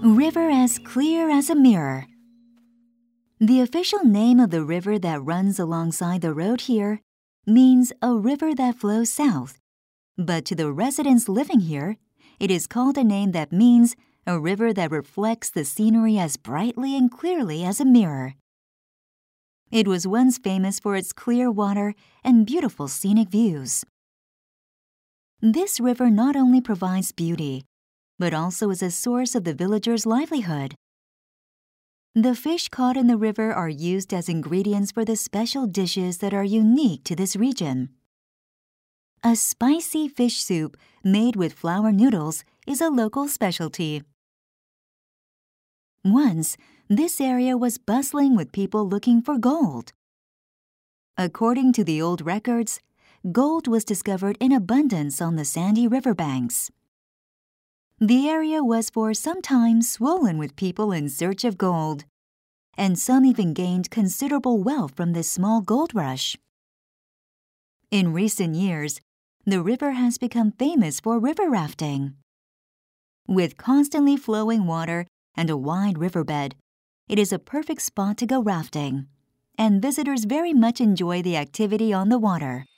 River as clear as a mirror. The official name of the river that runs alongside the road here means a river that flows south, but to the residents living here, it is called a name that means a river that reflects the scenery as brightly and clearly as a mirror. It was once famous for its clear water and beautiful scenic views. This river not only provides beauty, but also is a source of the villagers' livelihood. The fish caught in the river are used as ingredients for the special dishes that are unique to this region. A spicy fish soup made with flour noodles is a local specialty. Once, this area was bustling with people looking for gold. According to the old records, gold was discovered in abundance on the sandy riverbanks. The area was for some time swollen with people in search of gold, and some even gained considerable wealth from this small gold rush. In recent years, the river has become famous for river rafting. With constantly flowing water and a wide riverbed, it is a perfect spot to go rafting, and visitors very much enjoy the activity on the water.